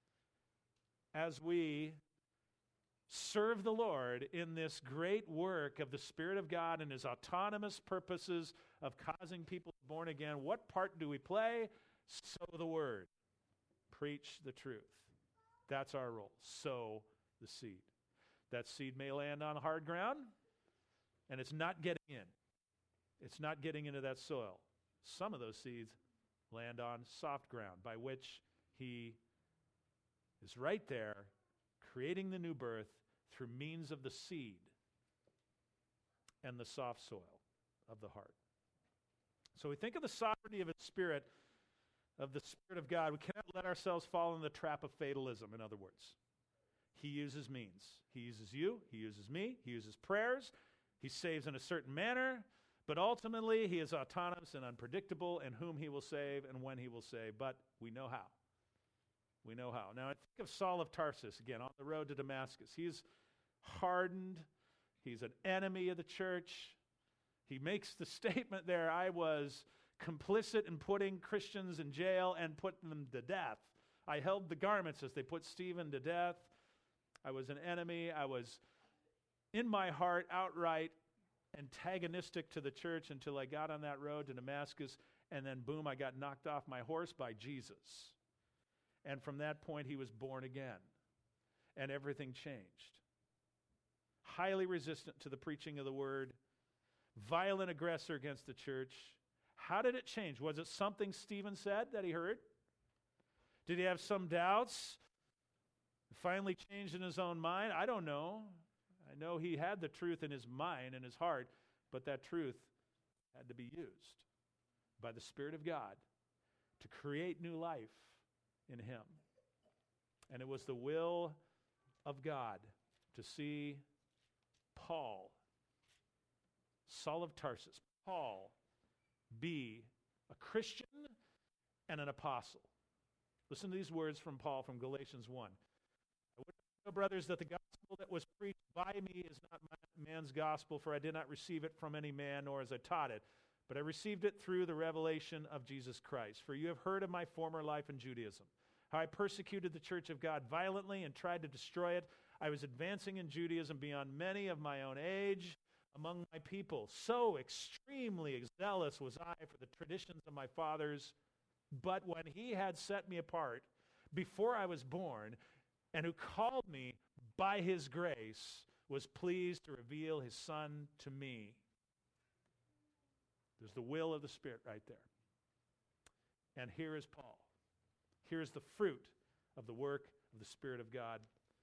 as we serve the Lord in this great work of the Spirit of God and his autonomous purposes of causing people born again? What part do we play? Sow the word. Preach the truth. That's our role. Sow the seed. That seed may land on hard ground, and it's not getting in. It's not getting into that soil. Some of those seeds land on soft ground, by which he is right there creating the new birth through means of the seed and the soft soil of the heart. So we think of the sovereignty of his Spirit, of the Spirit of God. We cannot let ourselves fall in the trap of fatalism, in other words. He uses means. He uses you. He uses me. He uses prayers. He saves in a certain manner. But ultimately, he is autonomous and unpredictable in whom he will save and when he will save. But we know how. We know how. Now, I think of Saul of Tarsus, again, on the road to Damascus. He's hardened. He's an enemy of the church. He makes the statement there, I was complicit in putting Christians in jail and putting them to death. I held the garments as they put Stephen to death. I was an enemy. I was, in my heart, outright antagonistic to the church until I got on that road to Damascus, and then boom, I got knocked off my horse by Jesus. And from that point, he was born again, and everything changed. Highly resistant to the preaching of the word, violent aggressor against the church. How did it change? Was it something Stephen said that he heard? Did he have some doubts? Finally changed in his own mind? I don't know. I know he had the truth in his mind and his heart, but that truth had to be used by the Spirit of God to create new life in him. And it was the will of God to see Paul, Saul of Tarsus, Paul, be a Christian and an apostle. Listen to these words from Paul from Galatians one. I would know, brothers, that the gospel that was preached by me is not man's gospel, for I did not receive it from any man, nor as I taught it, but I received it through the revelation of Jesus Christ. For you have heard of my former life in Judaism, how I persecuted the church of God violently and tried to destroy it. I was advancing in Judaism beyond many of my own age among my people. So extremely zealous was I for the traditions of my fathers. But when he had set me apart before I was born, and who called me by his grace, was pleased to reveal his Son to me. There's the will of the Spirit right there. And here is Paul. Here is the fruit of the work of the Spirit of God.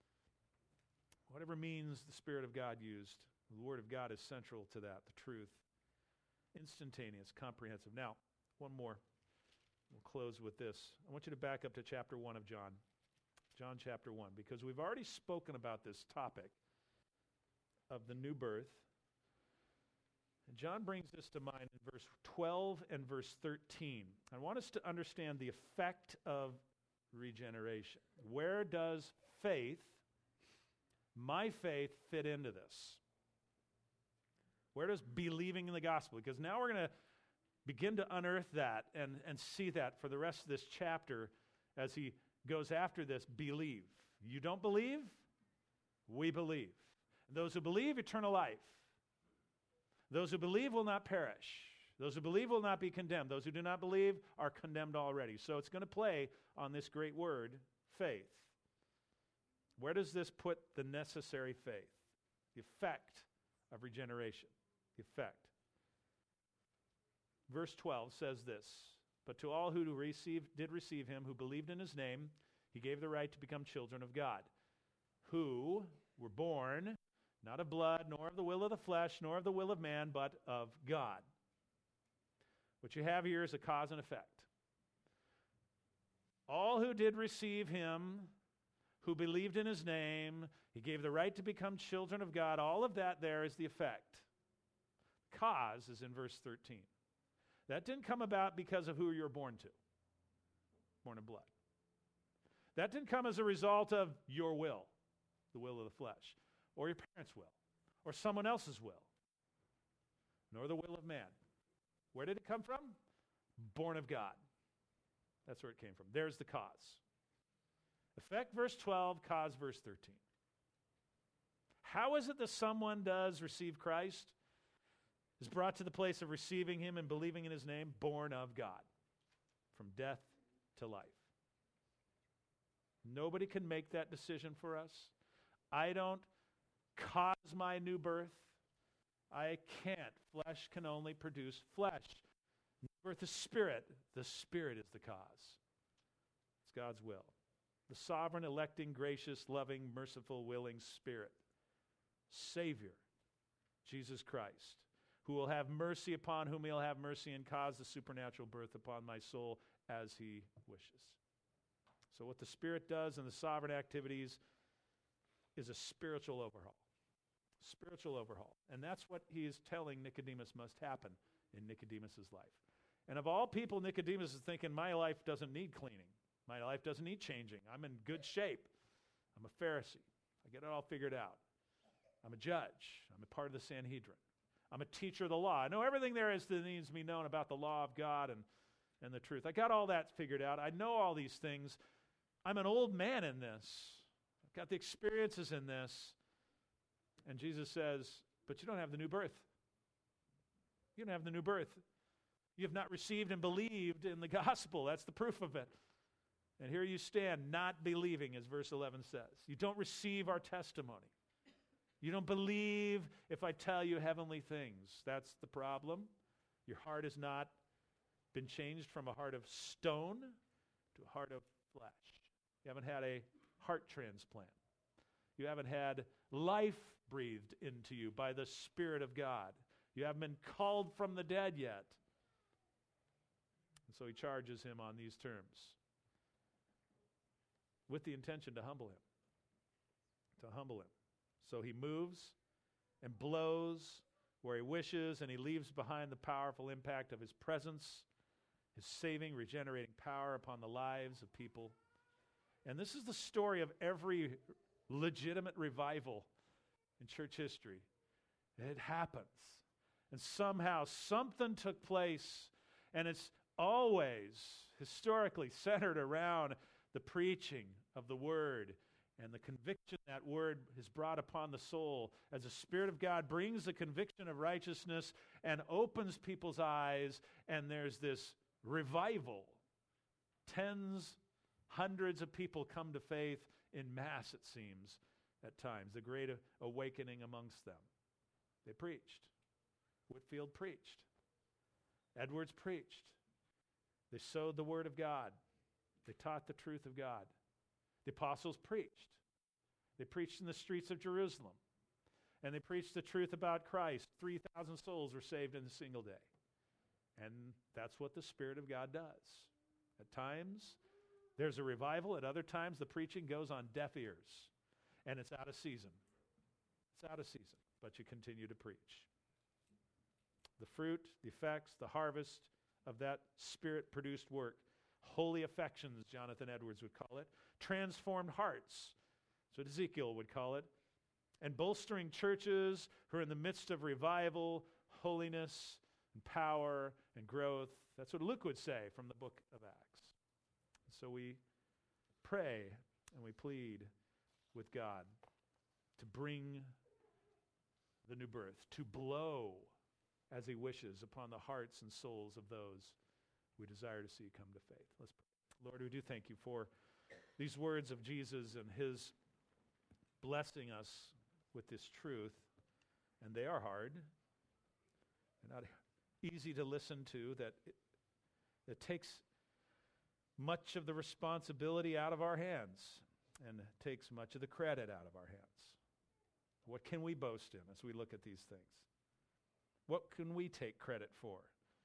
Whatever means the Spirit of God used, the Word of God is central to that, the truth. Instantaneous, comprehensive. Now, one more. We'll close with this. I want you to back up to chapter one of John. John chapter one, because we've already spoken about this topic of the new birth. And John brings this to mind in verse twelve and verse thirteen. I want us to understand the effect of regeneration. Where does faith, my faith, fit into this? Where does believing in the gospel? Because now we're going to begin to unearth that and, and see that for the rest of this chapter as he goes after this. Believe. You don't believe? We believe. Those who believe, eternal life. Those who believe will not perish. Those who believe will not be condemned. Those who do not believe are condemned already. So it's going to play on this great word, faith. Where does this put the necessary faith? The effect of regeneration. The effect. Verse twelve says this, but to all who received, did receive him, who believed in his name, he gave the right to become children of God, who were born not of blood, nor of the will of the flesh, nor of the will of man, but of God. What you have here is a cause and effect. All who did receive him, who believed in his name, he gave the right to become children of God. All of that there is the effect. Cause is in verse thirteen. That didn't come about because of who you were born to, born of blood. That didn't come as a result of your will, the will of the flesh, or your parents' will, or someone else's will, nor the will of man. Where did it come from? Born of God. That's where it came from. There's the cause. Effect, verse twelve, cause, verse thirteen. How is it that someone does receive Christ? Is brought to the place of receiving him and believing in his name, born of God, from death to life. Nobody can make that decision for us. I don't cause my new birth. I can't. Flesh can only produce flesh. New birth is spirit. The Spirit is the cause. It's God's will. The sovereign, electing, gracious, loving, merciful, willing Spirit. Savior, Jesus Christ, who will have mercy upon whom he'll have mercy and cause the supernatural birth upon my soul as he wishes. So what the Spirit does in the sovereign activities is a spiritual overhaul. Spiritual overhaul. And that's what he is telling Nicodemus must happen in Nicodemus' life. And of all people, Nicodemus is thinking, my life doesn't need cleaning. My life doesn't need changing. I'm in good shape. I'm a Pharisee. I get it all figured out. I'm a judge. I'm a part of the Sanhedrin. I'm a teacher of the law. I know everything there is that needs to be known about the law of God and, and the truth. I got all that figured out. I know all these things. I'm an old man in this. got the experiences in this. And Jesus says, but you don't have the new birth. You don't have the new birth. You have not received and believed in the gospel. That's the proof of it. And here you stand, not believing, as verse eleven says. You don't receive our testimony. You don't believe if I tell you heavenly things. That's the problem. Your heart has not been changed from a heart of stone to a heart of flesh. You haven't had a heart transplant. You haven't had life breathed into you by the Spirit of God. You haven't been called from the dead yet. And so he charges him on these terms with the intention to humble him. To humble him. So he moves and blows where he wishes, and he leaves behind the powerful impact of his presence, his saving, regenerating power upon the lives of people. And this is the story of every legitimate revival in church history. It happens. And somehow something took place, and it's always historically centered around the preaching of the word and the conviction that word is brought upon the soul as the Spirit of God brings the conviction of righteousness and opens people's eyes, and there's this revival. Tens, hundreds of people come to faith in mass, it seems, at times. The great awakening amongst them. They preached. Whitefield preached. Edwards preached. They sowed the word of God. They taught the truth of God. The apostles preached. They preached in the streets of Jerusalem. And they preached the truth about Christ. three thousand souls were saved in a single day. And that's what the Spirit of God does. At times, there's a revival. At other times, the preaching goes on deaf ears. And it's out of season. It's out of season. But you continue to preach. The fruit, the effects, the harvest of that Spirit-produced work. Holy affections, Jonathan Edwards would call it. Transformed hearts. That's what Ezekiel would call it. And bolstering churches who are in the midst of revival, holiness, and power, and growth. That's what Luke would say from the book of Acts. And so we pray and we plead with God to bring the new birth, to blow as he wishes upon the hearts and souls of those we desire to see come to faith. Let's pray. Lord, we do thank you for these words of Jesus and his blessing us with this truth. And they are hard. They're not easy to listen to. That it, it takes much of the responsibility out of our hands and takes much of the credit out of our hands. What can we boast in as we look at these things? What can we take credit for?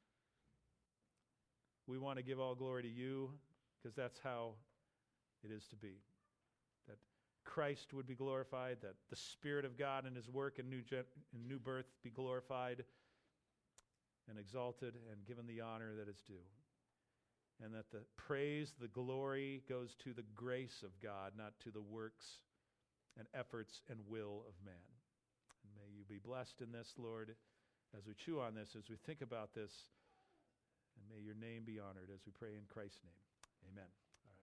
We want to give all glory to you because that's how it is to be. That Christ would be glorified, that the Spirit of God and his work in new, gen- in new birth be glorified and exalted and given the honor that is due. And that the praise, the glory goes to the grace of God, not to the works and efforts and will of man. And may you be blessed in this, Lord, as we chew on this, as we think about this. And may your name be honored as we pray in Christ's name. Amen.